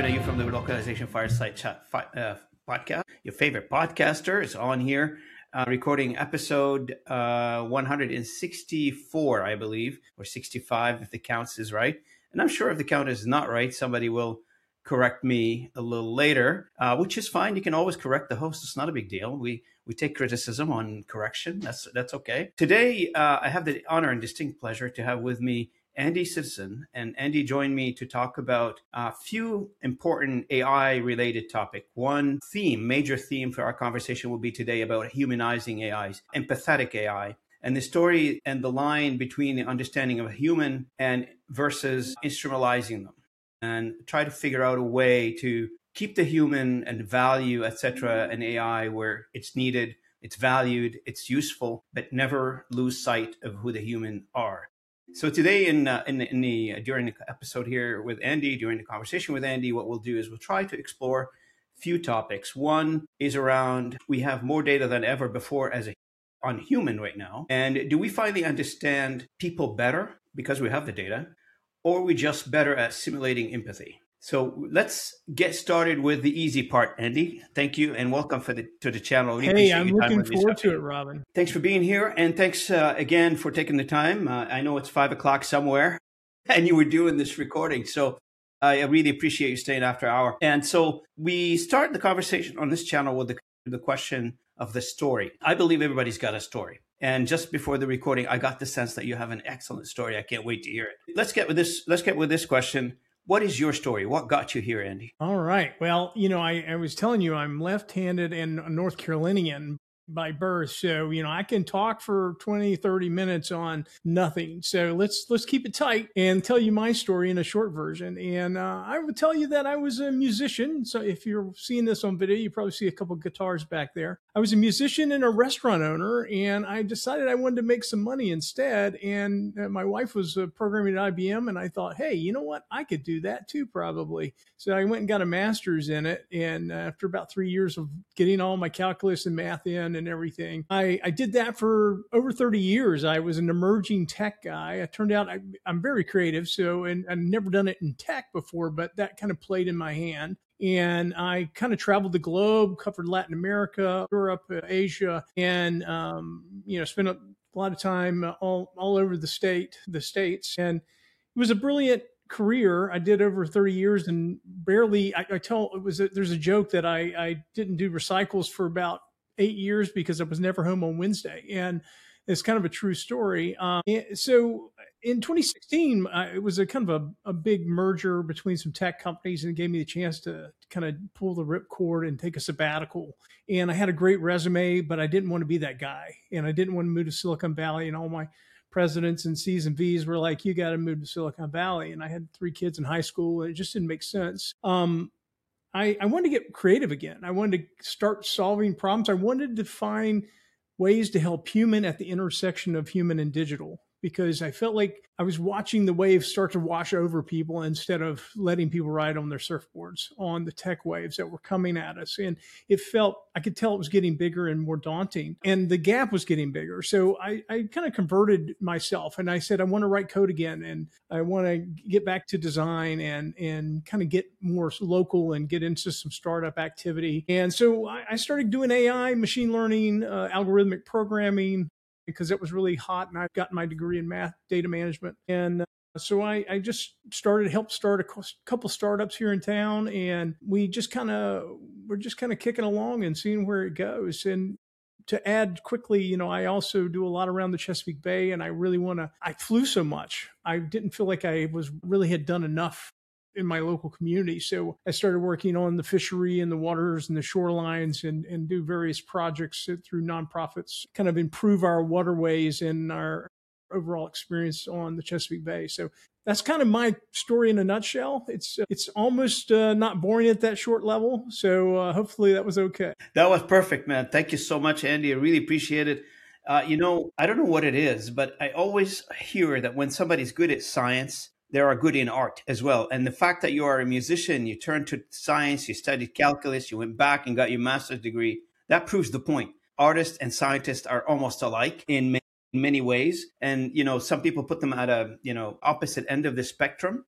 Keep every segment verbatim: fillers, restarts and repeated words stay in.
you from the Localization Fireside Chat fi- uh, podcast. Your favorite podcaster is on here, uh, recording episode uh, one hundred sixty-four, I believe, or sixty-five if the count is right. And I'm sure if the count is not right, somebody will correct me a little later, uh, which is fine. You can always correct the host. It's not a big deal. We we take criticism on correction. That's that's okay. Today, uh, I have the honor and distinct pleasure to have with me Andy Sisson, and Andy joined me to talk about a few important A I-related topics. One theme, major theme for our conversation will be today about humanizing A Is, empathetic A I, and the story and the line between the understanding of a human and versus instrumentalizing them, and try to figure out a way to keep the human and value, et cetera, an A I where it's needed, it's valued, it's useful, but never lose sight of who the human are. So today, in uh, in, the, in the uh, during the episode here with Andy, during the conversation with Andy, what we'll do is we'll try to explore a few topics. One is around we have more data than ever before as a on human right now, and do we finally understand people better because we have the data, or are we just better at simulating empathy? So let's get started with the easy part, Andy. Thank you and welcome for the, to the channel. Really hey, I'm looking forward to it, Robin. Thanks for being here. And thanks uh, again for taking the time. Uh, I know it's five o'clock somewhere and you were doing this recording. So I really appreciate you staying after hour. And so we start the conversation on this channel with the, the question of the story. I believe everybody's got a story. And just before the recording, I got the sense that you have an excellent story. I can't wait to hear it. Let's get with this. Let's get with this question. What is your story? What got you here, Andy? All right. Well, you know, I, I was telling you I'm left-handed and North Carolinian by birth. So, you know, I can talk for twenty, thirty minutes on nothing. So let's let's keep it tight and tell you my story in a short version. And uh, I would tell you that I was a musician. So if you're seeing this on video, you probably see a couple of guitars back there. I was a musician and a restaurant owner, and I decided I wanted to make some money instead. And uh, my wife was uh, programming at I B M, and I thought, hey, you know what? I could do that too, probably. So I went and got a master's in it. And after about three years of getting all my calculus and math in and everything, I, I did that for over thirty years. I was an emerging tech guy. It turned out I, I'm very creative, so and I've never done it in tech before, but that kind of played in my hand. And I kind of traveled the globe, covered Latin America, Europe, Asia, and um, you know, spent a lot of time all all over the state, the states. And it was a brilliant career. I did over thirty years, and barely. I, I tell it was a, there's a joke that I I didn't do recycles for about eight years because I was never home on Wednesday, and it's kind of a true story. Um, so in twenty sixteen, uh, it was a kind of a, a big merger between some tech companies, and it gave me the chance to kind of pull the ripcord and take a sabbatical. And I had a great resume, but I didn't want to be that guy, and I didn't want to move to Silicon Valley. And all my presidents and C's and V's were like, "You got to move to Silicon Valley." And I had three kids in high school, and it just didn't make sense. Um, I, I wanted to get creative again. I wanted to start solving problems. I wanted to find ways to help human at the intersection of human and digital, because I felt like I was watching the waves start to wash over people instead of letting people ride on their surfboards on the tech waves that were coming at us. And it felt, I could tell it was getting bigger and more daunting, and the gap was getting bigger. So I, I kind of converted myself, and I said, I want to write code again, and I want to get back to design and, and kind of get more local and get into some startup activity. And so I, I started doing A I, machine learning, uh, algorithmic programming, because it was really hot, and I've gotten my degree in math data management. And uh, so I, I just started, helped start a couple startups here in town, and we just kind of, we're just kind of kicking along and seeing where it goes. And to add quickly, you know, I also do a lot around the Chesapeake Bay, and I really want to, I flew so much. I didn't feel like I was really had done enough in my local community. So I started working on the fishery and the waters and the shorelines, and, and do various projects through nonprofits, kind of improve our waterways and our overall experience on the Chesapeake Bay. So that's kind of my story in a nutshell. It's it's almost uh, not boring at that short level. So uh, hopefully that was okay. That was perfect, man. Thank you so much, Andy. I really appreciate it. Uh, you know, I don't know what it is, but I always hear that when somebody's good at science, they are good in art as well. And the fact that you are a musician, you turned to science, you studied calculus, you went back and got your master's degree, that proves the point. Artists and scientists are almost alike in many, in many ways. And, you know, some people put them at a, you know, opposite end of the spectrum.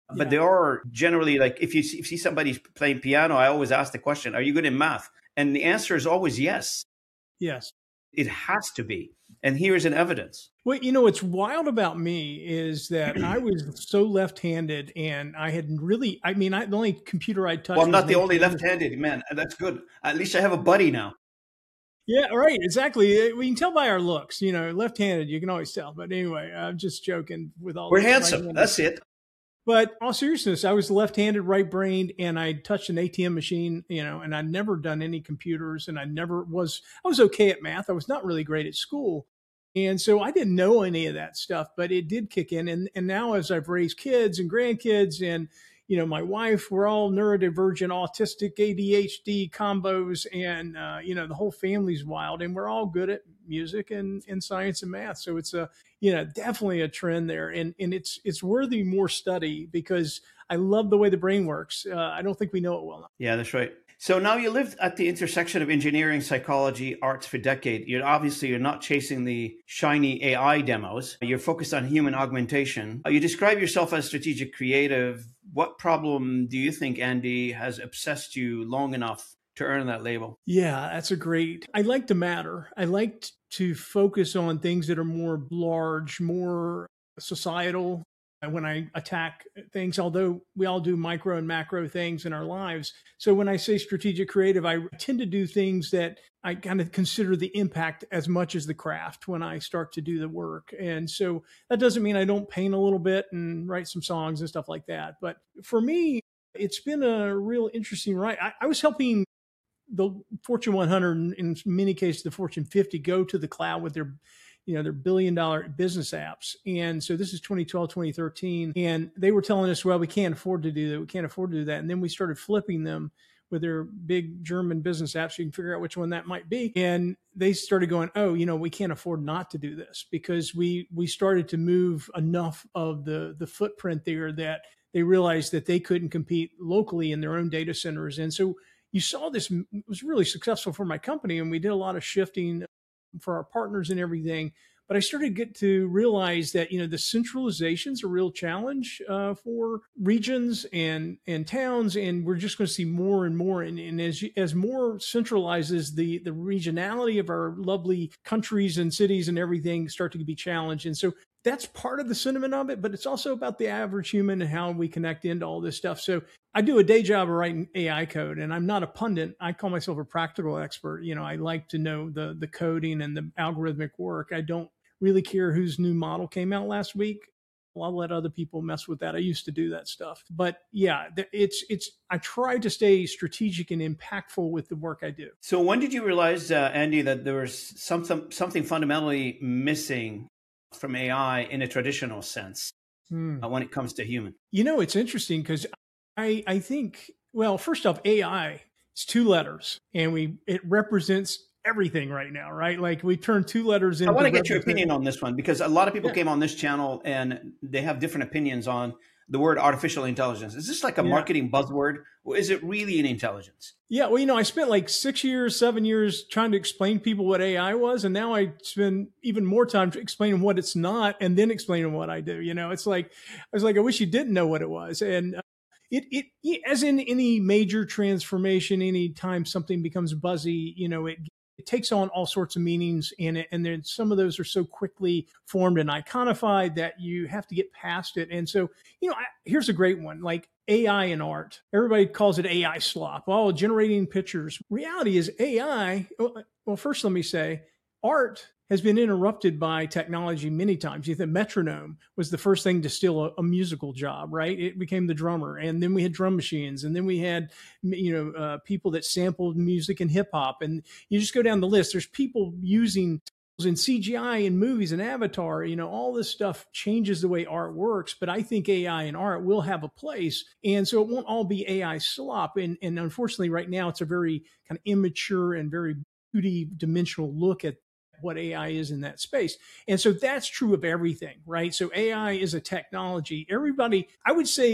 But Yeah. they are generally like, if you see, if you see somebody playing piano, I always ask the question, are you good in math? And the answer is always yes. Yes. It has to be. And here's an evidence. Well, you know, what's wild about me is that I was so left-handed and I had really, I mean, I, the only computer I touched Well, I'm was not the an only A T M. left-handed man. That's good. At least I have a buddy now. Yeah, right. Exactly. We can tell by our looks, you know, left-handed, you can always tell. But anyway, I'm just joking with all We're this handsome. right-handed. That's it. But all seriousness, I was left-handed, right-brained, and I touched an A T M machine, you know, and I'd never done any computers, and I never was, I was okay at math. I was not really great at school. And so I didn't know any of that stuff, but it did kick in. And, and now as I've raised kids and grandkids and, you know, my wife, we're all neurodivergent, autistic, A D H D combos, and, uh, you know, the whole family's wild, and we're all good at music and, and science and math. So it's a, you know, definitely a trend there. And, and it's, it's worthy more study because I love the way the brain works. Uh, I don't think we know it well enough. Yeah, that's right. So now you lived at the intersection of engineering, psychology, arts for decades. You're obviously you're not chasing the shiny A I demos. You're focused on human augmentation. You describe yourself as strategic creative. What problem do you think, Andy, has obsessed you long enough to earn that label? Yeah, that's a great. I like to matter. I like to focus on things that are more large, more societal. And when I attack things, although we all do micro and macro things in our lives. So when I say strategic creative, I tend to do things that I kind of consider the impact as much as the craft when I start to do the work. And so that doesn't mean I don't paint a little bit and write some songs and stuff like that. But for me, it's been a real interesting ride. I, I was helping the Fortune one hundred, and in many cases, the Fortune fifty, go to the cloud with their, you know, their billion dollar business apps. And so this is twenty twelve, twenty thirteen. And they were telling us, well, we can't afford to do that. We can't afford to do that. And then we started flipping them with their big German business apps. You can figure out which one that might be. And they started going, oh, you know, we can't afford not to do this, because we, we started to move enough of the, the footprint there that they realized that they couldn't compete locally in their own data centers. And so you saw this, it was really successful for my company, and we did a lot of shifting for our partners and everything. But I started to get to realize that, you know, the centralization is a real challenge uh, for regions and and towns, and we're just going to see more and more. And, and as as more centralizes, the the regionality of our lovely countries and cities and everything start to be challenged. And so that's part of the sentiment of it, but it's also about the average human and how we connect into all this stuff. So I do a day job of writing A I code, and I'm not a pundit. I call myself a practical expert. You know, I like to know the the coding and the algorithmic work. I don't really care whose new model came out last week. Well, I'll let other people mess with that. I used to do that stuff. But yeah, it's, it's, I try to stay strategic and impactful with the work I do. So when did you realize, uh, Andy, that there was something, something fundamentally missing from A I in a traditional sense hmm. uh, when it comes to human? You know, it's interesting because I, I think, well, first off, A I, it's two letters, and we, it represents everything right now, right? Like we turn two letters into. I want to get your opinion on this one, because a lot of people yeah. came on this channel and they have different opinions on the word artificial intelligence. Is this like a yeah. marketing buzzword, or is it really an intelligence? Yeah, well, you know, I spent like six years, seven years trying to explain to people what A I was, and now I spend even more time explaining what it's not, and then explaining what I do. You know, it's like I was like, I wish you didn't know what it was, and. Uh, It, it, as in any major transformation, any time something becomes buzzy, you know, it, it takes on all sorts of meanings in it. And then some of those are so quickly formed and iconified that you have to get past it. And so, you know, I, here's a great one, like A I in art. Everybody calls it A I slop. Oh, generating pictures. Reality is A I. Well, first, let me say art has been interrupted by technology many times. You think metronome was the first thing to steal a, a musical job, right? It became the drummer. And then we had drum machines. And then we had, you know, uh, people that sampled music and hip hop. And you just go down the list. There's people using in C G I in movies and Avatar, you know, all this stuff changes the way art works. But I think A I and art will have a place. And so it won't all be A I slop. And, and unfortunately, right now, it's a very kind of immature and very two D dimensional look at what A I is in that space. And so that's true of everything, right? So A I is a technology. Everybody, I would say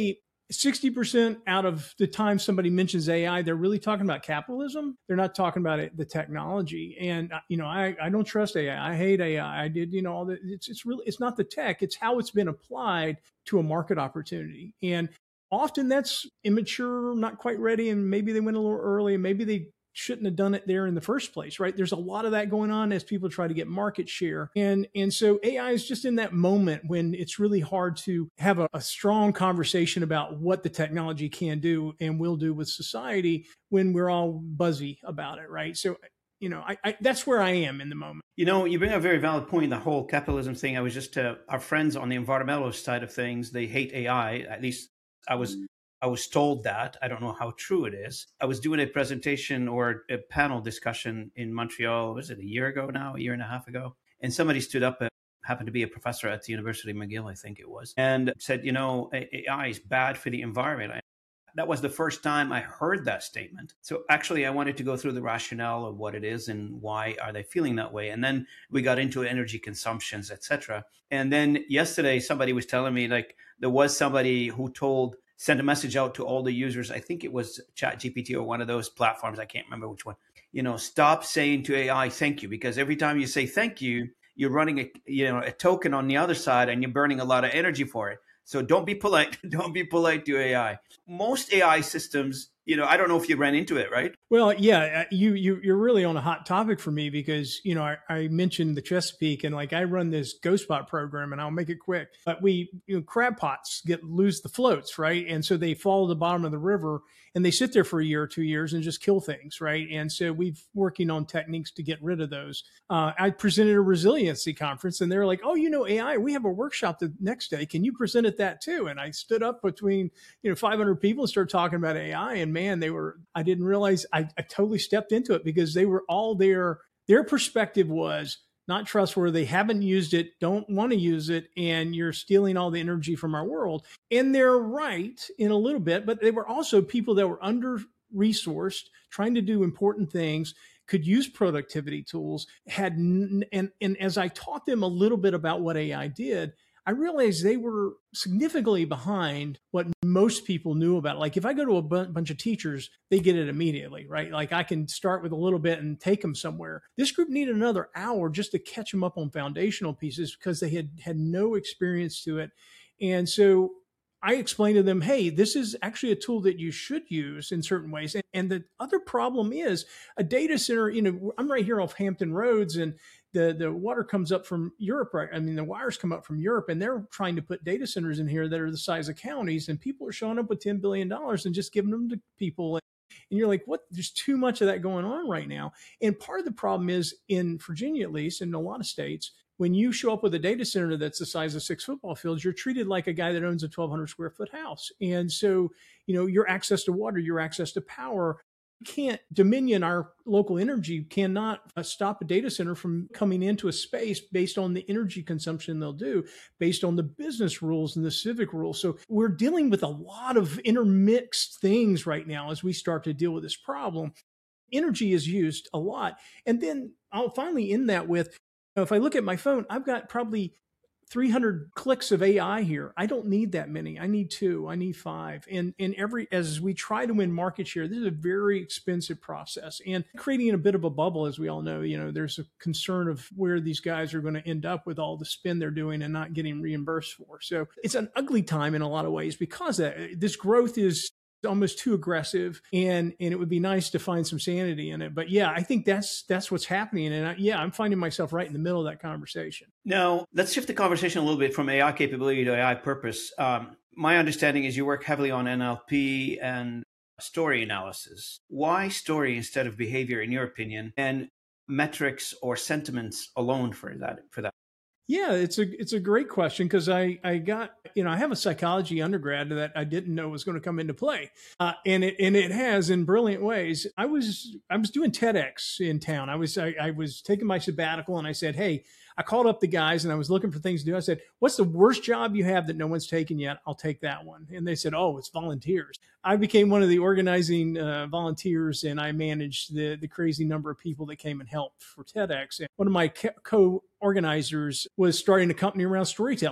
sixty percent out of the time somebody mentions A I, they're really talking about capitalism. They're not talking about it, the technology. And, uh, you know, I, I don't trust A I. I I hate A I. I I did, you know, all the, it's, it's really, it's not the tech, it's how it's been applied to a market opportunity. And often that's immature, not quite ready. And maybe they went a little early and maybe they shouldn't have done it there in the first place, right? There's a lot of that going on as people try to get market share. And, and so A I is just in that moment when it's really hard to have a, a strong conversation about what the technology can do and will do with society when we're all buzzy about it, right? So, you know, I, I that's where I am in the moment. You know, you bring a very valid point, the whole capitalism thing. I was just, uh, our friends on the environmental side of things, they hate A I. At least I was I was told that. I don't know how true it is. I was doing a presentation or a panel discussion in Montreal, was it a year ago now, a year and a half ago? And somebody stood up, uh, happened to be a professor at the University of McGill, I think it was, and said, you know, A I is bad for the environment. I, that was the first time I heard that statement. So actually, I wanted to go through the rationale of what it is and why are they feeling that way. And then we got into energy consumptions, et cetera. And then yesterday, somebody was telling me, like, there was somebody who told sent a message out to all the users. I think it was ChatGPT or one of those platforms. I can't remember which one. You know, stop saying to A I, thank you, because every time you say thank you, you're running a, you know, a token on the other side and you're burning a lot of energy for it. So don't be polite. Don't be polite to A I. Most A I systems, you know, I don't know if you ran into it, right? Well, yeah, you you you're really on a hot topic for me because, you know, I, I mentioned the Chesapeake and like I run this GhostBot program and I'll make it quick. But we, you know, crab pots get lose the floats, right? And so they fall to the bottom of the river and they sit there for a year or two years and just kill things, right? And so we've working on techniques to get rid of those. Uh, I presented a resiliency conference and they're like, oh, you know, A I, we have a workshop the next day. Can you present at that too? And I stood up between, you know, five hundred people and started talking about A I. And man, they were, I didn't realize I, I totally stepped into it because they were all there. Their perspective was not trustworthy, haven't used it, don't want to use it, and you're stealing all the energy from our world. And they're right in a little bit, but they were also people that were under resourced, trying to do important things, could use productivity tools, had, and, and as I taught them a little bit about what A I did, I realized they were significantly behind what most people knew about it. Like if I go to a b- bunch of teachers, they get it immediately, right? Like I can start with a little bit and take them somewhere. This group needed another hour just to catch them up on foundational pieces because they had had no experience to it. And so I explained to them, hey, this is actually a tool that you should use in certain ways. And, and the other problem is a data center, you know, I'm right here off Hampton Roads and the, the water comes up from Europe, right? I mean, the wires come up from Europe and they're trying to put data centers in here that are the size of counties and people are showing up with ten billion dollars and just giving them to people. And you're like, what? There's too much of that going on right now. And part of the problem is in Virginia, at least, and in a lot of states, when you show up with a data center that's the size of six football fields, you're treated like a guy that owns a twelve hundred square foot house. And so, you know, your access to water, your access to power, you can't, Dominion, our local energy, cannot uh, stop a data center from coming into a space based on the energy consumption they'll do, based on the business rules and the civic rules. So we're dealing with a lot of intermixed things right now as we start to deal with this problem. Energy is used a lot. And then I'll finally end that with, if I look at my phone, I've got probably three hundred clicks of A I here. I don't need that many. I need two. I need five. And and every as we try to win market share, this is a very expensive process. And creating a bit of a bubble, as we all know, you know, there's a concern of where these guys are going to end up with all the spin they're doing and not getting reimbursed for. So it's an ugly time in a lot of ways because uh, this growth is almost too aggressive, and and it would be nice to find some sanity in it. But yeah, I think that's that's what's happening, and I, yeah, I'm finding myself right in the middle of that conversation. Now, let's shift the conversation a little bit from A I capability to A I purpose. Um, my understanding is you work heavily on N L P and story analysis. Why story instead of behavior, in your opinion, and metrics or sentiments alone for that? For that. Yeah, it's a it's a great question because I I got you know I have a psychology undergrad that I didn't know was going to come into play, uh, and it and it has in brilliant ways. I was I was doing TEDx in town. I was I, I was taking my sabbatical, and I said, hey, I called up the guys and I was looking for things to do. I said, what's the worst job you have that no one's taken yet? I'll take that one. And they said, oh, it's volunteers. I became one of the organizing uh, volunteers, and I managed the the crazy number of people that came and helped for TEDx. And one of my co organizers was starting a company around storytelling.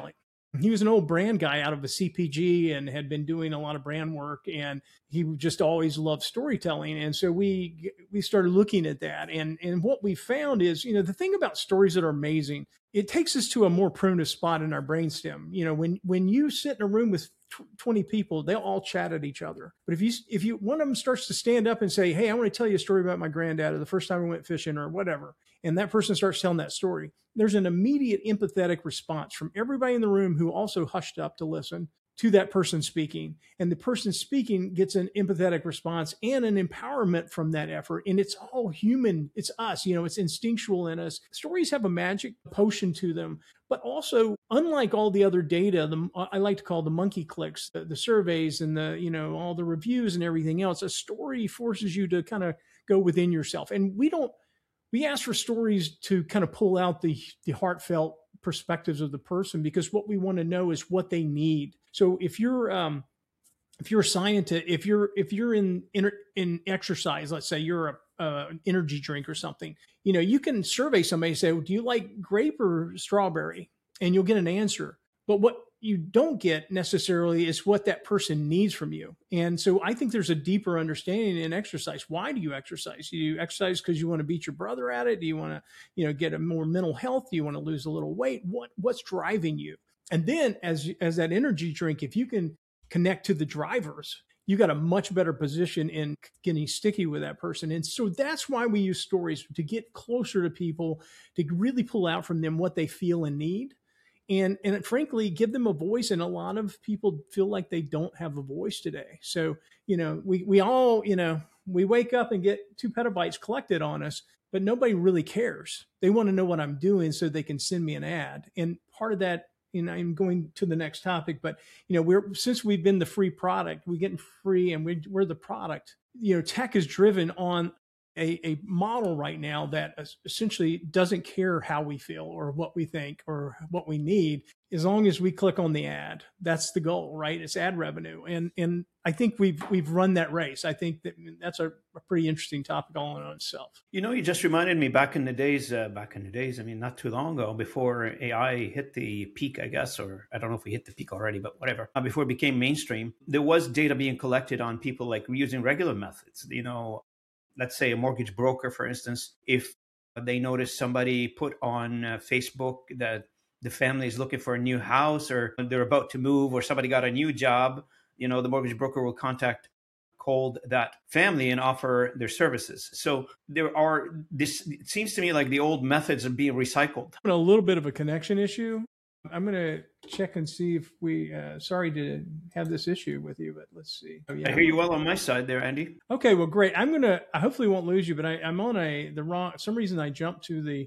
He was an old brand guy out of a C P G and had been doing a lot of brand work, and he just always loved storytelling. And so we we started looking at that. And, and what we found is, you know, the thing about stories that are amazing, it takes us to a more primitive spot in our brainstem. You know, when when you sit in a room with twenty people, they'll all chat at each other. But if you if you one of them starts to stand up and say, "Hey, I want to tell you a story about my granddad or the first time I went fishing," or whatever, and that person starts telling that story, there's an immediate empathetic response from everybody in the room who also hushed up to listen to that person speaking. And the person speaking gets an empathetic response and an empowerment from that effort. And it's all human. It's us, you know, it's instinctual in us. Stories have a magic potion to them, but also unlike all the other data, the, I like to call the monkey clicks, the, the surveys and the, you know, all the reviews and everything else, a story forces you to kind of go within yourself. And we don't, we ask for stories to kind of pull out the, the heartfelt perspectives of the person, because what we want to know is what they need. So if you're, um, if you're a scientist, if you're, if you're in, in, in exercise, let's say you're a, uh, an energy drink or something, you know, you can survey somebody and say, well, do you like grape or strawberry? And you'll get an answer. But what you don't get necessarily is what that person needs from you. And so I think there's a deeper understanding in exercise. Why do you exercise? Do you exercise because you want to beat your brother at it? Do you want to, you know, get a more mental health? Do you want to lose a little weight? What, what's driving you? And then as, as that energy drink, if you can connect to the drivers, you got a much better position in getting sticky with that person. And so that's why we use stories, to get closer to people, to really pull out from them what they feel and need. And, and frankly, give them a voice. And a lot of people feel like they don't have a voice today. So, you know, we, we all, you know, we wake up and get two petabytes collected on us, but nobody really cares. They want to know what I'm doing so they can send me an ad. And part of that, you know, I'm going to the next topic, but, you know, we're, since we've been the free product, we're getting free and we, we're the product, you know, tech is driven on A, a model right now that essentially doesn't care how we feel or what we think or what we need, as long as we click on the ad. That's the goal, right? It's ad revenue. And and I think we've we've run that race. I think that that's a, a pretty interesting topic all in itself. You know, you just reminded me back in the days, uh, back in the days, I mean, not too long ago, before A I hit the peak, I guess, or I don't know if we hit the peak already, but whatever, uh, before it became mainstream, there was data being collected on people like using regular methods, you know. Let's say a mortgage broker, for instance, if they notice somebody put on uh, Facebook that the family is looking for a new house or they're about to move or somebody got a new job, you know, the mortgage broker will contact cold that family and offer their services. So there are, this, it seems to me like the old methods are being recycled. A little bit of a connection issue. I'm going to check and see if we, uh, sorry to have this issue with you, but let's see. Oh, yeah. I hear you well on my side there, Andy. Okay, well, great. I'm going to, I hopefully won't lose you, but I, I'm on a, the wrong, for some reason I jumped to the.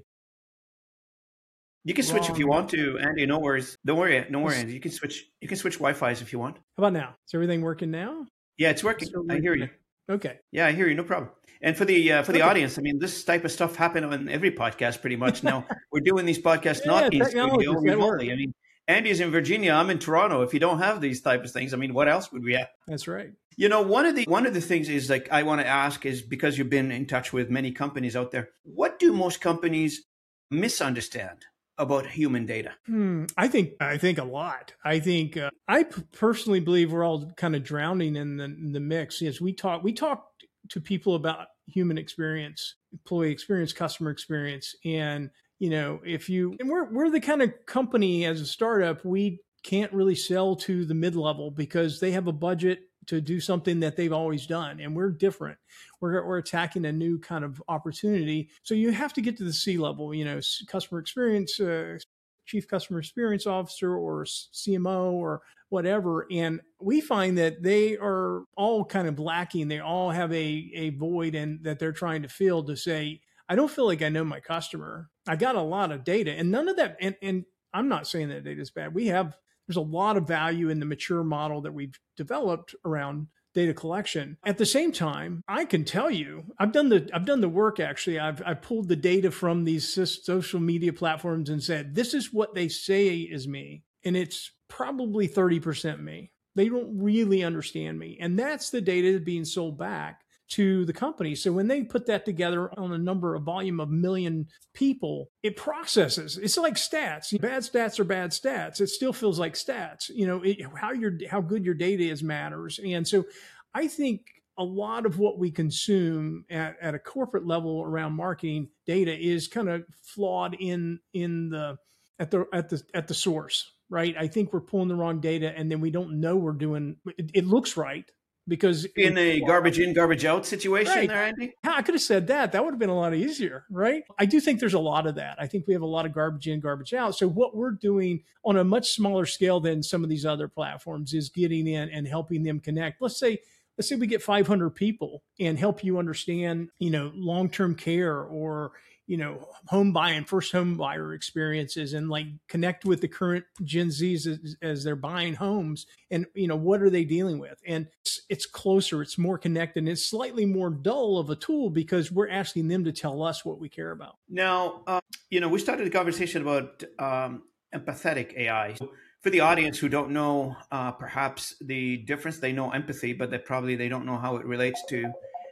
You can switch wrong. If you want to, Andy, no worries. Don't worry, no worries, Andy. You can switch, you can switch Wi-Fi's if you want. How about now? Is everything working now? Yeah, it's working. I hear you. Okay. Yeah, I hear you. No problem. And for the uh, for the okay. audience, I mean, this type of stuff happens on every podcast pretty much. Now, we're doing these podcasts yeah, not in studio, remotely. I mean, Andy's in Virginia. I'm in Toronto. If you don't have these type of things, I mean, what else would we have? That's right. You know, one of the one of the things is like I want to ask is, because you've been in touch with many companies out there, what do most companies misunderstand about human data? Hmm, I think I think a lot. I think uh, I personally believe we're all kind of drowning in the in the mix. As we talk, we talk to people about human experience, employee experience, customer experience, and you know, if you and we're we're the kind of company as a startup, we can't really sell to the mid-level because they have a budget to do something that they've always done, and we're different. We're we're attacking a new kind of opportunity. So you have to get to the C-level, you know, customer experience, uh, chief customer experience officer, or C M O, or whatever. And we find that they are all kind of lacking. They all have a a void, and that they're trying to fill to say, I don't feel like I know my customer. I got a lot of data, and none of that. And, and I'm not saying that data is bad. We have, there's a lot of value in the mature model that we've developed around data collection. At the same time, I can tell you, I've done the, I've done the work. Actually, I've, I pulled the data from these social media platforms and said, this is what they say is me. And it's probably thirty percent me. They don't really understand me. And that's the data being sold back to the company. So when they put that together on a number, a volume of million people, it processes. It's like stats. Bad stats are bad stats. It still feels like stats. You know, it, how your how good your data is matters. And so I think a lot of what we consume at, at a corporate level around marketing data is kind of flawed in in the at the at the at the source, right? I think we're pulling the wrong data, and then we don't know we're doing. It, it looks right because in a garbage in, garbage out situation, right. there, Andy. Yeah, I could have said that. That would have been a lot easier, right? I do think there's a lot of that. I think we have a lot of garbage in, garbage out. So what we're doing on a much smaller scale than some of these other platforms is getting in and helping them connect. Let's say. Let's say we get five hundred people and help you understand, you know, long-term care or, you know, home buying, first home buyer experiences, and like connect with the current Gen Zs as, as they're buying homes, and, you know, what are they dealing with? And it's, it's closer, it's more connected, and it's slightly more dull of a tool because we're asking them to tell us what we care about. Now, uh, you know, we started the conversation about um, empathetic A I. For the audience who don't know, uh, perhaps the difference, they know empathy, but they probably they don't know how it relates to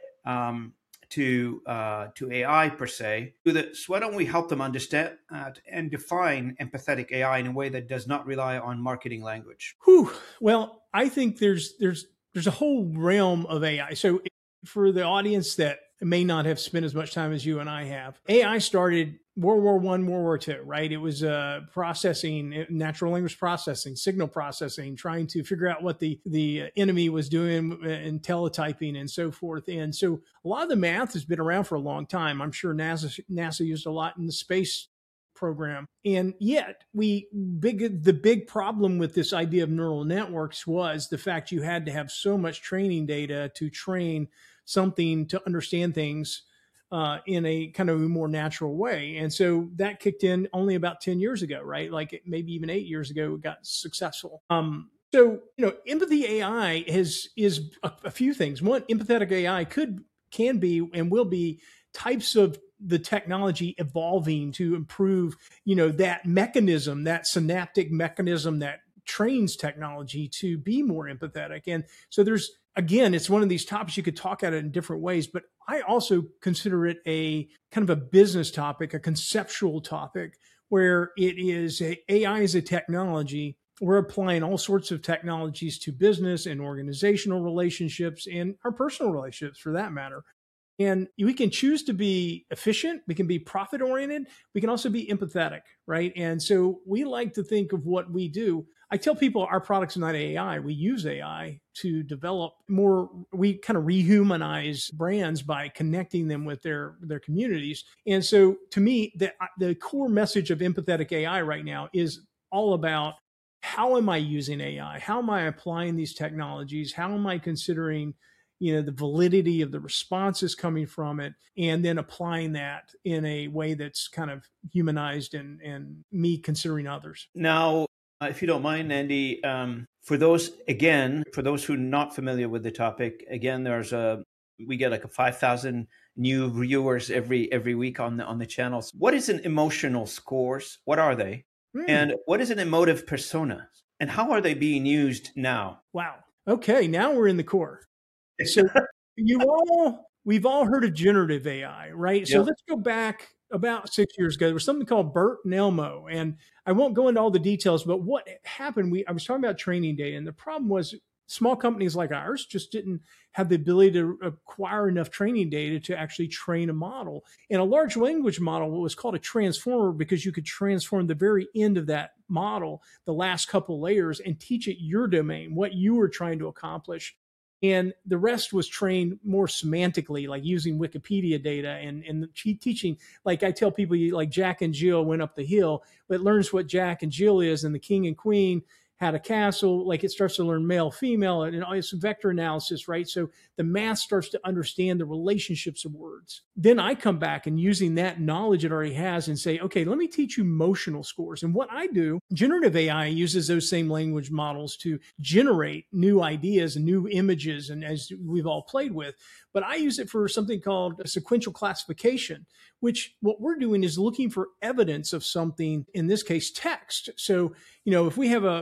um, to uh, to A I per se. So why don't we help them understand uh, and define empathetic A I in a way that does not rely on marketing language? Whew. Well, I think there's there's there's a whole realm of A I. So for the audience that may not have spent as much time as you and I have, A I started World War One, World War Two, right? It was uh, processing, natural language processing, signal processing, trying to figure out what the, the enemy was doing and teletyping and so forth. And so a lot of the math has been around for a long time. I'm sure NASA, NASA used a lot in the space program. And yet we big the big problem with this idea of neural networks was the fact you had to have so much training data to train something to understand things uh, in a kind of a more natural way. And so that kicked in only about ten years ago, right? Like maybe even eight years ago, it got successful. Um, so, you know, empathy A I has, is a, a few things. One, empathetic A I could, can be, and will be types of the technology evolving to improve, you know, that mechanism, that synaptic mechanism that trains technology to be more empathetic. And so there's, again, it's one of these topics you could talk at it in different ways, but I also consider it a kind of a business topic, a conceptual topic, where it is a, AI is a technology. We're applying all sorts of technologies to business and organizational relationships and our personal relationships for that matter. And we can choose to be efficient. We can be profit oriented. We can also be empathetic, right? And so we like to think of what we do. I tell people our product's not A I. We use A I to develop more. We kind of rehumanize brands by connecting them with their, their communities. And so to me, the, the core message of empathetic A I right now is all about how am I using A I? How am I applying these technologies? How am I considering, you know, the validity of the responses coming from it, and then applying that in a way that's kind of humanized and, and me considering others. Now, uh, if you don't mind, Andy, um, for those, again, for those who are not familiar with the topic, again, there's a, we get like a five thousand new viewers every, every week on the, on the channels. What is an emotional scores? What are they? Mm. And what is an emotive persona? And how are they being used now? Wow. Okay. Now we're in the core. So you all, we've all heard of generative A I, right? So yep. Let's go back about six years ago. There was something called BERT and Elmo, and I won't go into all the details, but what happened, we I was talking about training data, and the problem was small companies like ours just didn't have the ability to acquire enough training data to actually train a model. And a large language model was called a transformer because you could transform the very end of that model, the last couple layers, and teach it your domain, what you were trying to accomplish. And the rest was trained more semantically, like using Wikipedia data and, and teaching. Like I tell people, like Jack and Jill went up the hill, but it learns what Jack and Jill is, and the king and queen had a castle. Like it starts to learn male, female, and it's vector analysis, right? So the math starts to understand the relationships of words. Then I come back and using that knowledge it already has and say, okay, let me teach you emotional scores. And what I do, generative A I uses those same language models to generate new ideas and new images, and as we've all played with. But I use it for something called a sequential classification, which what we're doing is looking for evidence of something, in this case, text. So, you know, if we have a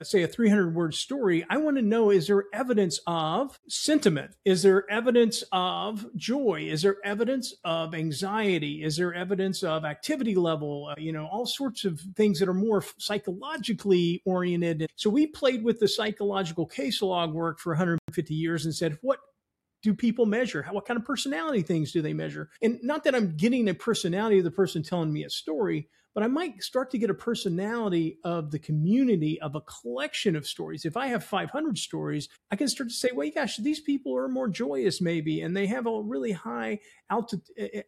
say a three hundred word story, I want to know, is there evidence of sentiment? Is there evidence of joy? Is there evidence of anxiety? Is there evidence of activity level? Uh, you know, all sorts of things that are more psychologically oriented. So we played with the psychological case log work for one hundred fifty years and said, what do people measure? How, what kind of personality things do they measure? And not that I'm getting a personality of the person telling me a story, but I might start to get a personality of the community of a collection of stories. If I have five hundred stories, I can start to say, well, gosh, these people are more joyous maybe, and they have a really high alti-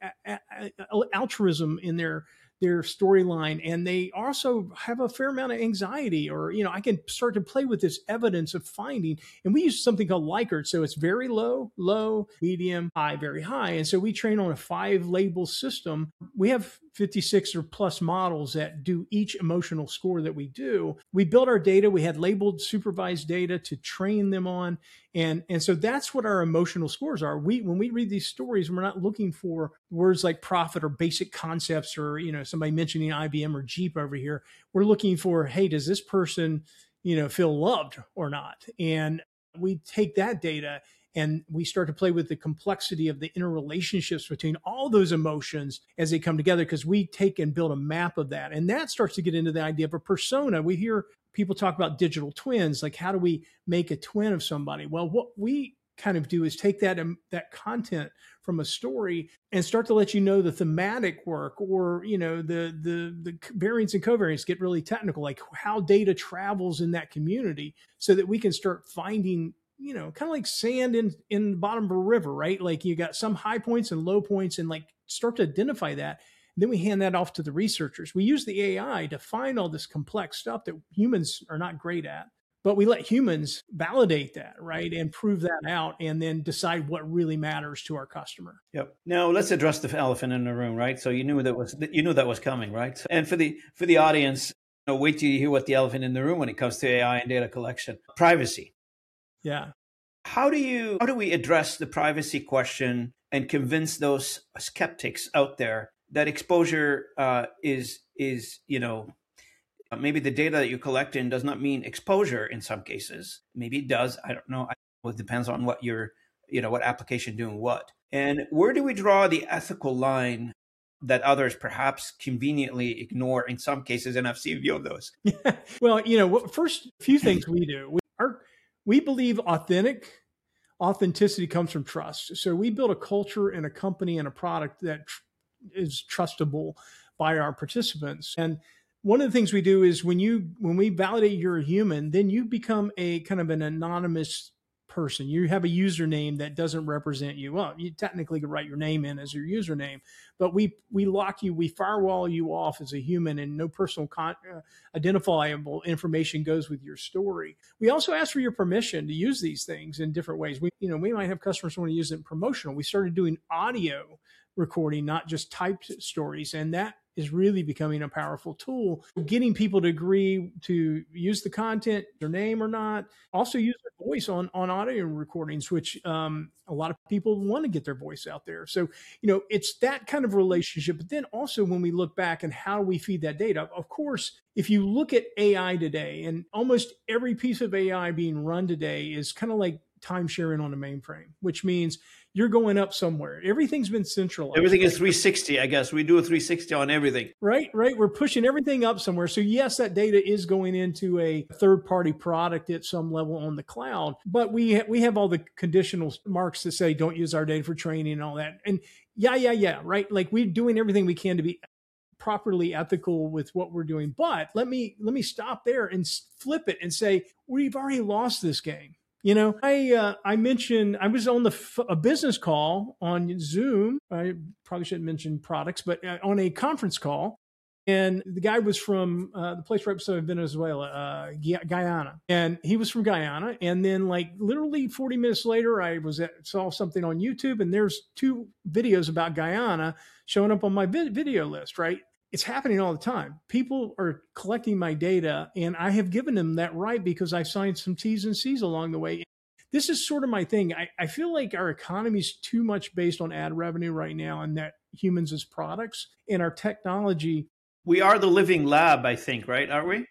altruism in their their storyline, and they also have a fair amount of anxiety, or, you know, I can start to play with this evidence of finding. And we use something called Likert. So it's very low, low, medium, high, very high. And so we train on a five label system. We have fifty-six or plus models that do each emotional score that we do. We built our data. We had labeled supervised data to train them on. And, and so that's what our emotional scores are. We, when we read these stories, we're not looking for words like profit or basic concepts, or, you know, somebody mentioning I B M or Jeep over here. We're looking for, hey, does this person, you know, feel loved or not? And we take that data and we start to play with the complexity of the interrelationships between all those emotions as they come together, because we take and build a map of that. And that starts to get into the idea of a persona. We hear people talk about digital twins, like how do we make a twin of somebody? Well, what we kind of do is take that, um, that content from a story and start to let you know the thematic work, or, you know, the, the, the variance and covariance, get really technical, like how data travels in that community, so that we can start finding, you know, kind of like sand in, in the bottom of a river, right? Like you got some high points and low points, and like start to identify that. Then we hand that off to the researchers. We use the A I to find all this complex stuff that humans are not great at, but we let humans validate that, right? And prove that out, and then decide what really matters to our customer. Yep. Now let's address the elephant in the room, right? So you knew that was, you knew that was coming, right? And for the, for the audience, you know, wait till you hear what the elephant in the room when it comes to A I and data collection. Privacy. Yeah. How do you, how do we address the privacy question and convince those skeptics out there that exposure uh, is, is, you know, maybe the data that you collect in does not mean exposure in some cases. Maybe it does. I don't know. It depends on what you're, you know, what application doing what. And where do we draw the ethical line that others perhaps conveniently ignore in some cases? And I've seen a few of those. Well, you know, first few things we do, we are, we believe authentic authenticity comes from trust. So we build a culture and a company and a product that tr- is trustable by our participants. And one of the things we do is when you, when we validate you're a human, then you become a kind of an anonymous person. You have a username that doesn't represent you. Well, you technically could write your name in as your username, but we, we lock you, we firewall you off as a human, and no personal con- uh, identifiable information goes with your story. We also ask for your permission to use these things in different ways. We, you know, we might have customers who want to use it in promotional. We started doing audio recording, not just typed stories. And that is really becoming a powerful tool, getting people to agree to use the content, their name or not, also use their voice on, on audio recordings, which um, a lot of people want to get their voice out there. So, you know, it's that kind of relationship. But then also when we look back and how we feed that data, of course, if you look at A I today, and almost every piece of A I being run today is kind of like time sharing on a mainframe, which means you're going up somewhere. Everything's been centralized. Everything is three sixty, I guess. We do a three sixty on everything. Right, right. We're pushing everything up somewhere. So yes, that data is going into a third-party product at some level on the cloud, but we ha- we have all the conditional marks that say don't use our data for training and all that. And yeah, yeah, yeah, right. Like we're doing everything we can to be properly ethical with what we're doing. But let me let me stop there and flip it and say we've already lost this game. You know, I uh, I mentioned I was on the f- a business call on Zoom. I probably shouldn't mention products, but uh, on a conference call, and the guy was from uh, the place right beside Venezuela, uh, Guyana, and he was from Guyana. And then, like literally forty minutes later, I was at, saw something on YouTube, and there's two videos about Guyana showing up on my vid- video list. Right. It's happening all the time. People are collecting my data, and I have given them that right because I signed some T's and C's along the way. This is sort of my thing. I, I feel like our economy is too much based on ad revenue right now, and that humans as products, and our technology. We are the living lab, I think, right? Aren't we?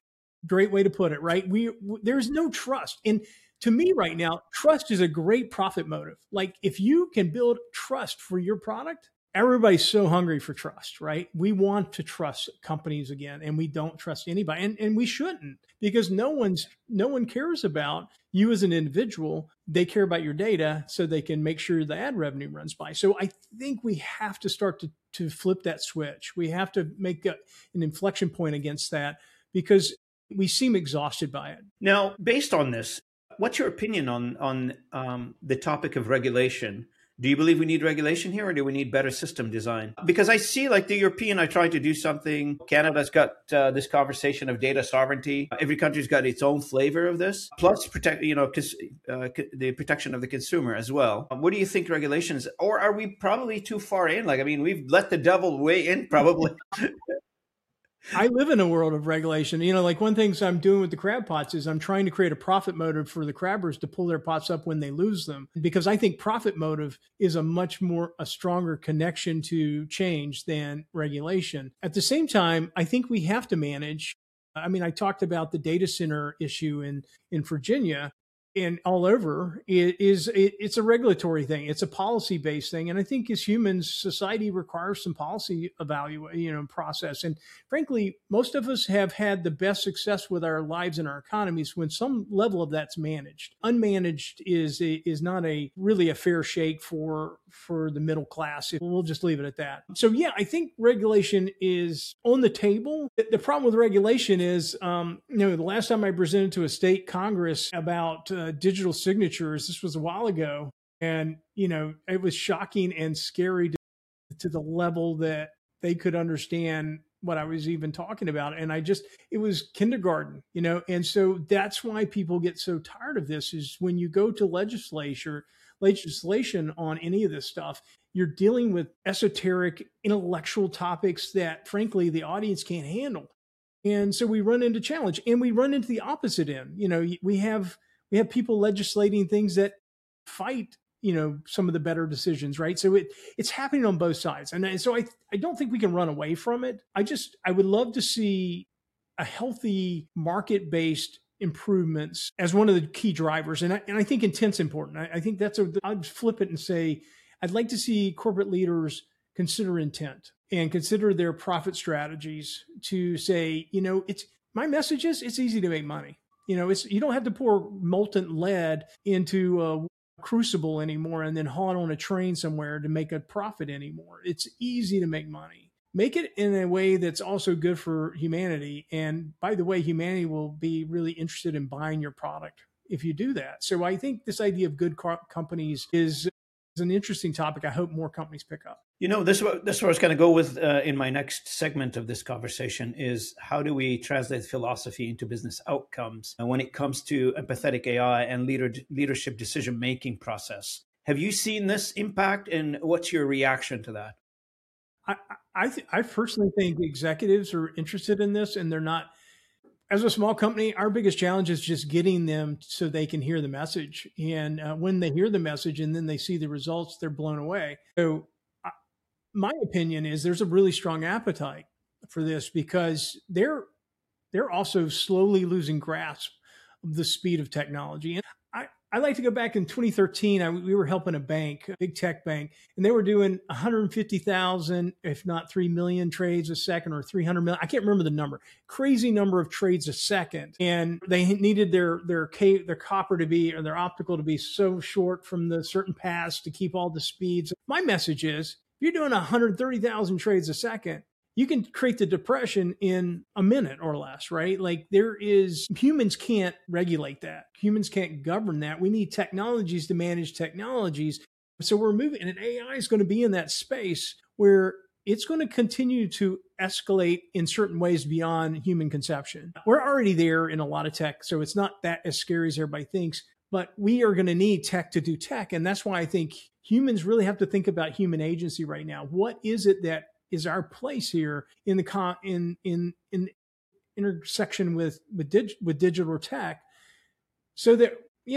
Great way to put it, right? We, w- there's no trust. And to me right now, trust is a great profit motive. Like if you can build trust for your product, everybody's so hungry for trust, right? We want to trust companies again, and we don't trust anybody. And, and we shouldn't, because no one's, no one cares about you as an individual. They care about your data so they can make sure the ad revenue runs by. So I think we have to start to, to flip that switch. We have to make a, an inflection point against that, because we seem exhausted by it. Now, based on this, what's your opinion on on um, the topic of regulation? Do you believe we need regulation here, or do we need better system design? Because I see, like the European, I tried to do something. Canada's got uh, this conversation of data sovereignty. Every country's got its own flavor of this. Plus, protect, you know, cons- uh, the protection of the consumer as well. What do you think regulations, or are we probably too far in? Like, I mean, we've let the devil way in, probably. I live in a world of regulation. You know, like one thing I'm doing with the crab pots is I'm trying to create a profit motive for the crabbers to pull their pots up when they lose them, because I think profit motive is a much more, a stronger connection to change than regulation. At the same time, I think we have to manage. I mean, I talked about the data center issue in, in Virginia. And all over, it is it, it's a regulatory thing. It's a policy based thing, and I think as humans, society requires some policy evaluation, you know, process. And frankly, most of us have had the best success with our lives and our economies when some level of that's managed. Unmanaged is a, is not a really a fair shake for for the middle class. We'll just leave it at that. So yeah, I think regulation is on the table. The problem with regulation is, um, you know, the last time I presented to a state Congress about uh, digital signatures, this was a while ago, and you know, it was shocking and scary to, to the level that they could understand what I was even talking about. And I just, it was kindergarten, you know, and so that's why people get so tired of this, is when you go to legislature, legislation on any of this stuff, you're dealing with esoteric intellectual topics that frankly the audience can't handle. And so we run into challenge, and we run into the opposite end. You know, we have, we have people legislating things that fight, you know, some of the better decisions, right? So it it's happening on both sides. And so I I don't think we can run away from it. I just, I would love to see a healthy market-based improvements as one of the key drivers. And I, and I think intent's important. I, I think that's a, I'd flip it and say, I'd like to see corporate leaders consider intent and consider their profit strategies to say, you know, it's, my message is it's easy to make money. You know, it's, you don't have to pour molten lead into a crucible anymore and then haul it on a train somewhere to make a profit anymore. It's easy to make money. Make it in a way that's also good for humanity. And by the way, humanity will be really interested in buying your product if you do that. So I think this idea of good co- companies is, is an interesting topic. I hope more companies pick up. You know, this, this is what I was going to go with uh, in my next segment of this conversation is how do we translate philosophy into business outcomes and when it comes to empathetic A I and leader, leadership decision-making process. Have you seen this impact, and what's your reaction to that? I I, th- I personally think executives are interested in this, and they're not. As a small company, our biggest challenge is just getting them so they can hear the message. And uh, when they hear the message and then they see the results, they're blown away. So uh, my opinion is there's a really strong appetite for this because they're they're also slowly losing grasp of the speed of technology. And I, I like to go back in twenty thirteen. I, we were helping a bank, a big tech bank, and they were doing one hundred fifty thousand, if not three million trades a second, or three hundred million. I can't remember the number. Crazy number of trades a second. And they needed their their their copper to be, or their optical to be so short from the certain paths to keep all the speeds. My message is, if you're doing one hundred thirty thousand trades a second, you can create the depression in a minute or less, right? Like there is, humans can't regulate that. Humans can't govern that. We need technologies to manage technologies. So we're moving, and A I is going to be in that space where it's going to continue to escalate in certain ways beyond human conception. We're already there in a lot of tech, so it's not that as scary as everybody thinks, but we are going to need tech to do tech. And that's why I think humans really have to think about human agency right now. What is it that is our place here in the con- in in in intersection with with, dig- with digital tech, so that, you know,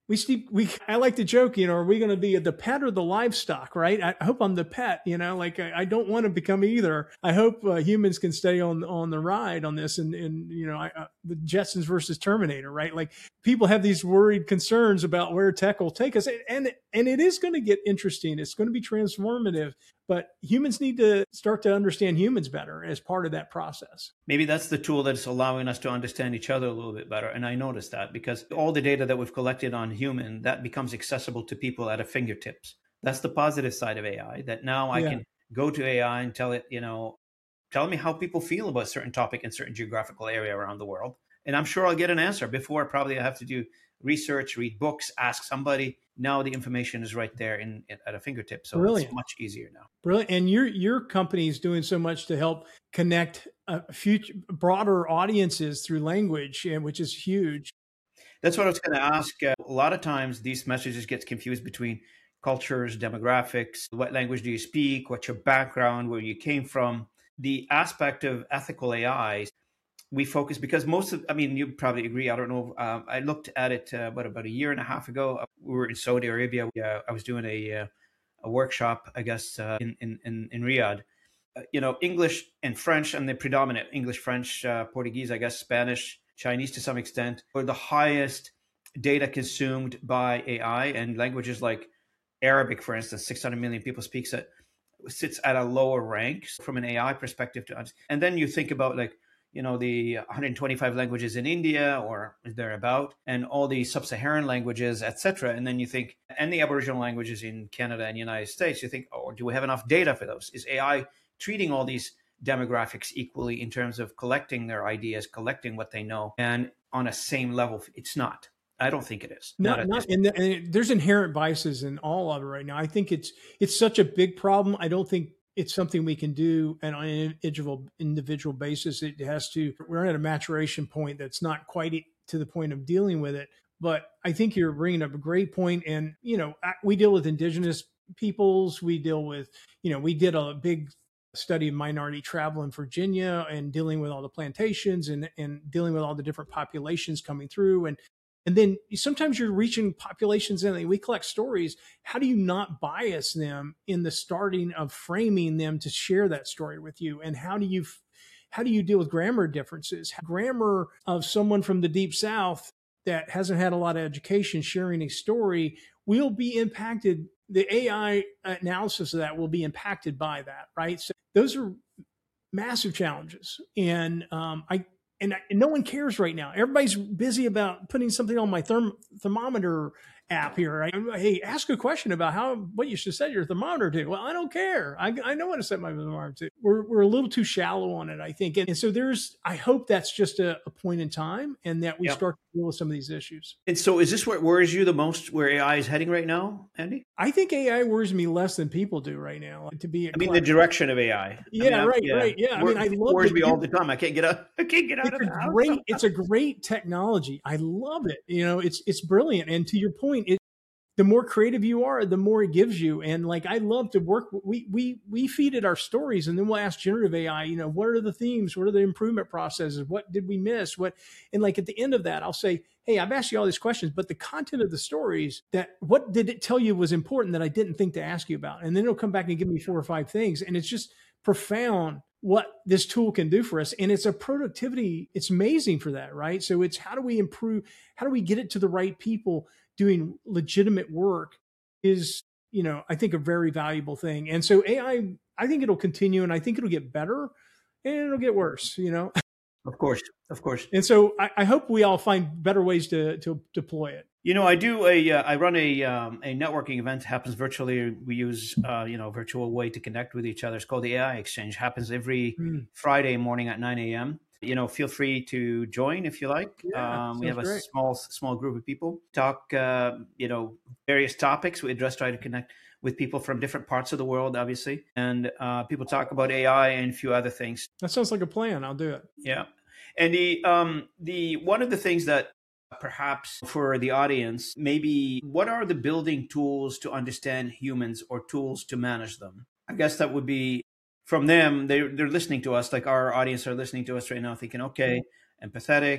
we Steve, we I like to joke, you know, are we going to be the pet or the livestock, right? I, I hope I'm the pet, you know, like I, I don't want to become either. I hope uh, humans can stay on on the ride on this, and and you know, I, uh, the Jetsons versus Terminator, right? Like people have these worried concerns about where tech will take us, and and it is going to get interesting. It's going to be transformative, but humans need to start to understand humans better as part of that process. Maybe that's the tool that's allowing us to understand each other a little bit better. And I noticed that because all the data that we've collected on human, that becomes accessible to people at a fingertips. That's the positive side of A I, that now I yeah. can go to A I and tell it, you know, tell me how people feel about a certain topic in certain geographical area around the world. And I'm sure I'll get an answer. Before, probably I have to do research, read books, ask somebody. Now the information is right there in, in at a fingertip. So Brilliant. It's much easier now. Brilliant. And your your company is doing so much to help connect uh, future broader audiences through language, which is huge. That's what I was going to ask. Uh, a lot of times these messages get confused between cultures, demographics. What language do you speak? What's your background? Where you came from? The aspect of ethical A I, we focus because most of, I mean, you probably agree. I don't know. Um, I looked at it uh, about, about a year and a half ago. We were in Saudi Arabia. Uh, I was doing a uh, a workshop, I guess, uh, in, in, in, in Riyadh. Uh, you know, English and French, and the predominant English, French, uh, Portuguese, I guess, Spanish, Chinese to some extent, were the highest data consumed by A I. And languages like Arabic, for instance, six hundred million people speaks it, sits at a lower rank from an A I perspective. To And then you think about like, you know, the one hundred twenty-five languages in India or thereabout, and all the sub-Saharan languages, et cetera. And then you think, and the Aboriginal languages in Canada and United States, you think, oh, do we have enough data for those? Is A I treating all these demographics equally in terms of collecting their ideas, collecting what they know, and on a same level? It's not. I don't think it is. Not, not, not and, the, and there's inherent biases in all of it right now. I think it's it's such a big problem. I don't think it's something we can do on an individual individual basis. It has to, we're at a maturation point that's not quite to the point of dealing with it. But I think you're bringing up a great point. And, you know, we deal with indigenous peoples. We deal with, you know, we did a big study of minority travel in Virginia and dealing with all the plantations and, and dealing with all the different populations coming through. And And then sometimes you're reaching populations and we collect stories. How do you not bias them in the starting of framing them to share that story with you? And how do you, how do you deal with grammar differences? Grammar of someone from the Deep South that hasn't had a lot of education sharing a story will be impacted. The A I analysis of that will be impacted by that, right? So those are massive challenges. And um, I, And, and no one cares right now. Everybody's busy about putting something on my therm- thermometer app here. Right? Hey, ask a question about how what you should set your thermometer to. Well, I don't care. I, I know what to set my thermometer to. We're we're a little too shallow on it, I think. And, and so there's. I hope that's just a, a point in time, and that we yep. start to deal with some of these issues. And so, is this what worries you the most? Where A I is heading right now, Andy? I think A I worries me less than people do right now. To be, I mean, the direction of A I. Yeah, I mean, right, yeah. right, yeah. I mean, I love worries it. me all the time. I can't get out. I can't get out it's of the a house. Great, it's a great technology. I love it. You know, it's it's brilliant. And to your point, it. The more creative you are, the more it gives you. And like, I love to work. We, we, we feed it our stories, and then we'll ask generative A I, you know, what are the themes? What are the improvement processes? What did we miss? What, and like at the end of that, I'll say, hey, I've asked you all these questions, but the content of the stories, that what did it tell you was important that I didn't think to ask you about? And then it'll come back and give me four or five things. And it's just profound what this tool can do for us. And it's a productivity. It's amazing for that, right? So it's how do we improve? How do we get it to the right people doing legitimate work is, you know, I think a very valuable thing. And so A I, I think it'll continue, and I think it'll get better and it'll get worse, you know? Of course, of course. And so I, I hope we all find better ways to, to deploy it. You know, I do a, uh, I run a, um, a networking event, happens virtually. We use, uh, you know, virtual way to connect with each other. It's called the A I Exchange. Happens every mm. Friday morning at nine a.m. You know, feel free to join if you like. Yeah, um, we have a great. small, small group of people talk, uh, you know, various topics. We address, try to connect with people from different parts of the world, obviously. And uh, people talk about A I and a few other things. That sounds like a plan. I'll do it. Yeah. And the, um, the, one of the things that perhaps for the audience, maybe what are the building tools to understand humans or tools to manage them? I guess that would be from them. They're, they're listening to us, like our audience are listening to us right now thinking, okay, empathetic,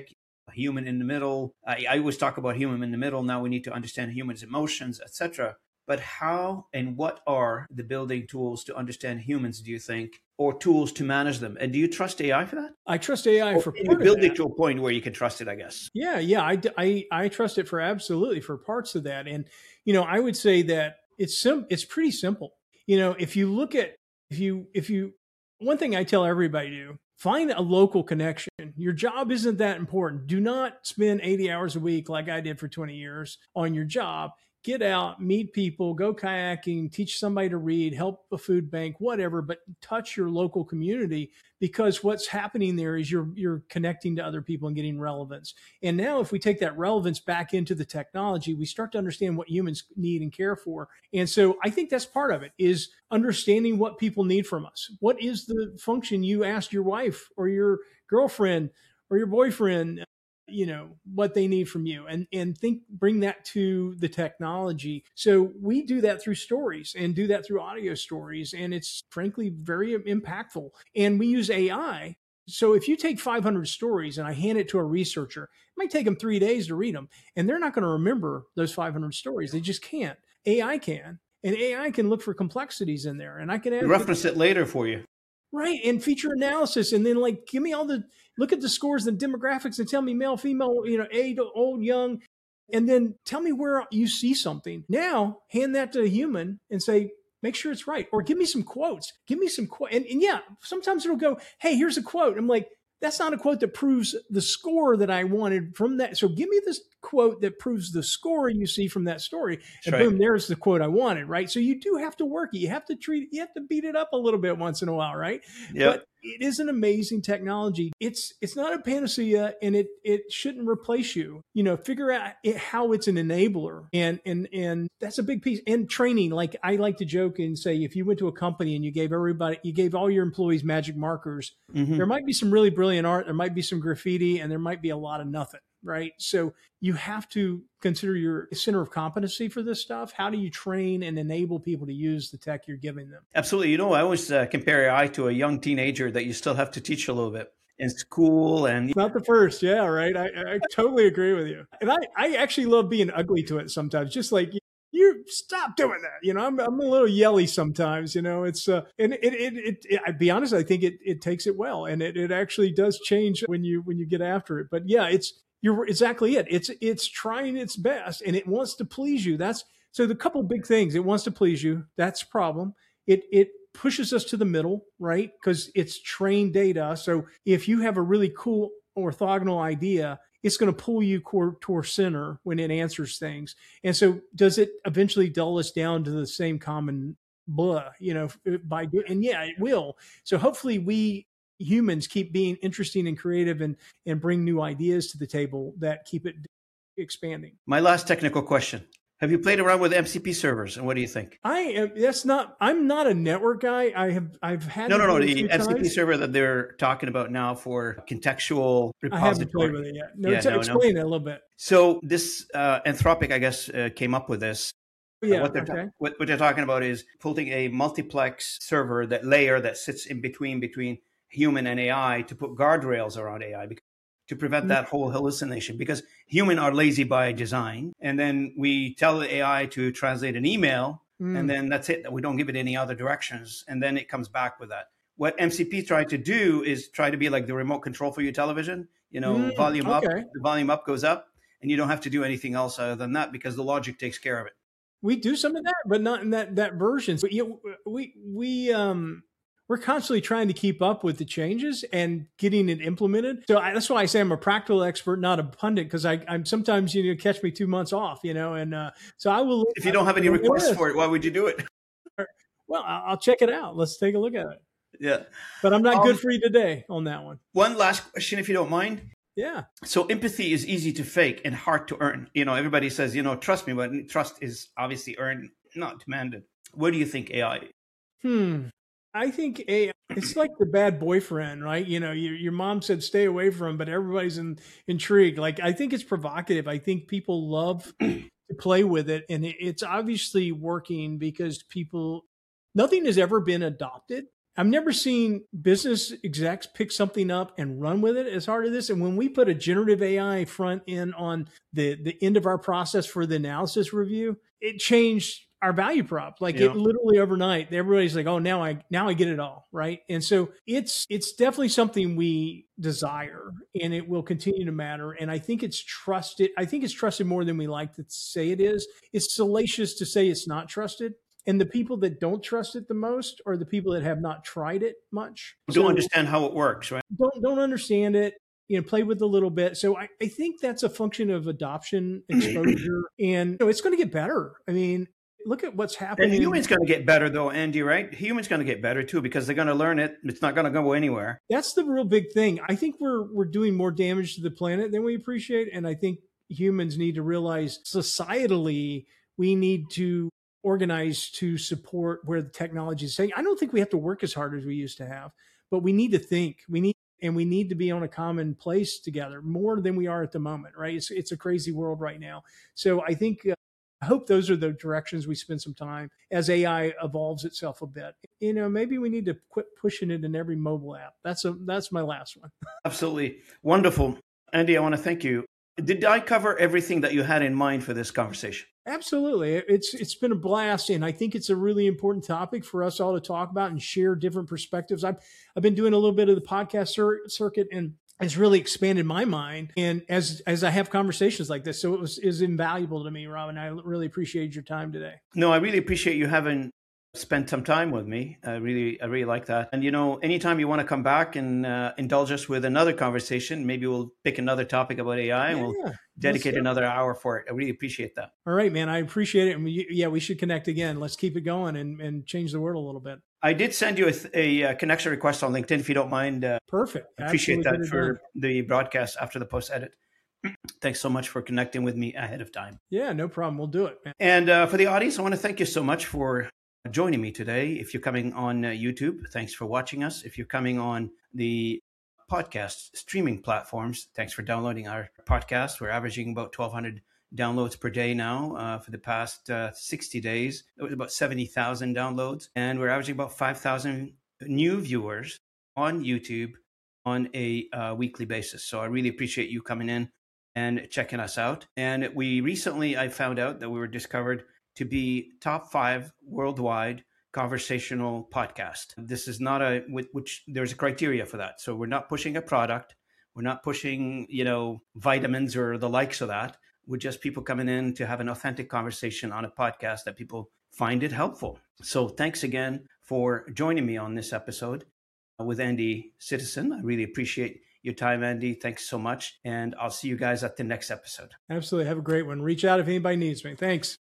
a human in the middle. I, I always talk about human in the middle. Now we need to understand humans' emotions, et cetera. But how and what are the building tools to understand humans, do you think, or tools to manage them? And do you trust A I for that? I trust A I or for can part you build of it that. to a point where you can trust it, I guess? Yeah, yeah, I, I, I trust it for absolutely for parts of that. And, you know, I would say that it's sim- it's pretty simple. You know, if you look at, if you, if you, one thing I tell everybody to do, find a local connection. Your job isn't that important. Do not spend eighty hours a week like I did for twenty years on your job. Get out, meet people, go kayaking, teach somebody to read, help a food bank, whatever, but touch your local community, because what's happening there is you're you're connecting to other people and getting relevance. And now if we take that relevance back into the technology, we start to understand what humans need and care for. And so I think that's part of it, is understanding what people need from us. What is the function you asked your wife or your girlfriend or your boyfriend, you know, what they need from you, and and think, bring that to the technology. So we do that through stories and do that through audio stories, and it's frankly very impactful. And we use A I. So if you take five hundred stories and I hand it to a researcher, it might take them three days to read them, and they're not going to remember those five hundred stories. They just can't. A I can, and A I can look for complexities in there, and I can add, reference it later for you. Right. And feature analysis. And then like, give me all the, look at the scores and demographics and tell me male, female, you know, age, old, young, and then tell me where you see something. Now hand that to a human and say, make sure it's right. Or give me some quotes. Give me some quotes. And, and yeah, sometimes it'll go, hey, here's a quote. I'm like, that's not a quote that proves the score that I wanted from that. So give me this quote that proves the score you see from that story. And right. Boom, there's the quote I wanted, right? So you do have to work it. You have to treat it, you have to beat it up a little bit once in a while, right? Yeah. But it is an amazing technology. It's it's not a panacea, and it it shouldn't replace you. You know, figure out it, how it's an enabler, and and and that's a big piece. And training, like I like to joke and say, if you went to a company and you gave everybody, you gave all your employees magic markers, mm-hmm. there might be some really brilliant art, there might be some graffiti, and there might be a lot of nothing. Right. So you have to consider your center of competency for this stuff. How do you train and enable people to use the tech you're giving them? Absolutely. You know, I always uh, compare A I to a young teenager that you still have to teach a little bit in school. And not the first. Yeah. Right. I, I totally agree with you. And I, I actually love being ugly to it sometimes, just like you stop doing that. You know, I'm, I'm a little yelly sometimes, you know, it's, uh, and it, it, it, it I'd be honest, I think it, it takes it well. And it, it actually does change when you, when you get after it. But yeah, it's, you're exactly it. It's, it's trying its best and it wants to please you. That's, so the couple of big things, it wants to please you. That's a problem. It, it pushes us to the middle, right? Because it's trained data. So if you have a really cool orthogonal idea, it's going to pull you toward center when it answers things. And so does it eventually dull us down to the same common blah, you know, by doing, and yeah, it will. So hopefully we humans keep being interesting and creative and, and bring new ideas to the table that keep it expanding. My last technical question. Have you played around with M C P servers, and what do you think? I am. That's not. I'm not a network guy. I have. I've had. No, no, no. The M C P server that they're talking about now for contextual repository. I haven't played with it yet. No, yeah, to no, explain no. it a little bit. So this uh, Anthropic, I guess, uh, came up with this. Yeah. Uh, what they're okay. ta- what, what they're talking about is putting a multiplex server, that layer that sits in between between human and A I, to put guardrails around A I. Because to prevent mm-hmm. that whole hallucination, because humans are lazy by design. And then we tell the A I to translate an email, mm. and then that's it. We don't give it any other directions. And then it comes back with that. What M C P tried to do is try to be like the remote control for your television. You know, mm, volume okay. up, the volume up goes up, and you don't have to do anything else other than that, because the logic takes care of it. We do some of that, but not in that, that version. So, you know, we, we, um, we're constantly trying to keep up with the changes and getting it implemented. So I, that's why I say I'm a practical expert, not a pundit, because I, I'm sometimes, you know, catch me two months off, you know, and uh, so I will. If you don't have any requests for it, why would you do it? Well, I'll check it out. Let's take a look at it. Yeah. But I'm not um, good for you today on that one. One last question, if you don't mind. Yeah. So empathy is easy to fake and hard to earn. You know, everybody says, you know, trust me, but trust is obviously earned, not demanded. Where do you think A I? Hmm. I think A I, it's like the bad boyfriend, right? You know, your, your mom said stay away from him, but everybody's in, intrigued. Like, I think it's provocative. I think people love to play with it. And it, it's obviously working because people, nothing has ever been adopted I've never seen business execs pick something up and run with it as hard as this. And when we put a generative A I front end on the, the end of our process for the analysis review, it changed our value prop. Like Yeah. it literally overnight, everybody's like, oh, now I, now I get it all. Right. And so it's, it's definitely something we desire, and it will continue to matter. And I think it's trusted. I think it's trusted more than we like to say it is. It's salacious to say it's not trusted. And the people that don't trust it the most are the people that have not tried it much. Don't So understand how it works, right? don't don't understand it, you know, play with it a little bit. So I, I think that's a function of adoption, exposure, and you know, it's going to get better. I mean, look at what's And happening. humans going to get better though, Andy, right? Humans going to get better too, because they're going to learn it. It's not going to go anywhere. That's the real big thing. I think we're we're doing more damage to the planet than we appreciate. And I think humans need to realize societally we need to organize to support where the technology is saying. I don't think we have to work as hard as we used to have, but we need to think. We need and we need to be on a common place together more than we are at the moment, right? It's it's a crazy world right now. So I think uh, I hope those are the directions we spend some time as A I evolves itself a bit. You know, maybe we need to quit pushing it in every mobile app. That's a that's my last one. Absolutely. Wonderful. Andy, I want to thank you. Did I cover everything that you had in mind for this conversation? Absolutely. It's it's been a blast, and I think it's a really important topic for us all to talk about and share different perspectives. I've I've been doing a little bit of the podcast cir- circuit, and it's really expanded my mind. And as as I have conversations like this, so it was is invaluable to me, Robin. I really appreciate your time today. No, I really appreciate you having spent some time with me. I really, I really like that. And you know, anytime you want to come back and uh, indulge us with another conversation, maybe we'll pick another topic about A I and Yeah, we'll dedicate let's- another hour for it. I really appreciate that. All right, man. I appreciate it. And we, yeah, we should connect again. Let's keep it going and, and change the world a little bit. I did send you a, th- a, uh connection request on LinkedIn if you don't mind. Uh, Perfect. I appreciate Absolutely that get it for done. the broadcast after the post edit. Thanks so much for connecting with me ahead of time. Yeah, no problem. We'll do it, man. And uh, for the audience, I want to thank you so much for joining me today. If you're coming on uh, YouTube, thanks for watching us. If you're coming on the podcast streaming platforms, thanks for downloading our podcast. We're averaging about twelve hundred downloads per day now. Uh, for the past uh, sixty days, it was about seventy thousand downloads. And we're averaging about five thousand new viewers on YouTube on a uh, weekly basis. So I really appreciate you coming in and checking us out. And we recently, I found out that we were discovered to be top five worldwide conversational podcast. This is not a, which there's a criteria for that. So we're not pushing a product. We're not pushing, you know, vitamins or the likes of that. We're just people coming in to have an authentic conversation on a podcast that people find it helpful. So thanks again for joining me on this episode with Andy Citizen. I really appreciate your time, Andy. Thanks so much. And I'll see you guys at the next episode. Absolutely. Have a great one. Reach out if anybody needs me. Thanks.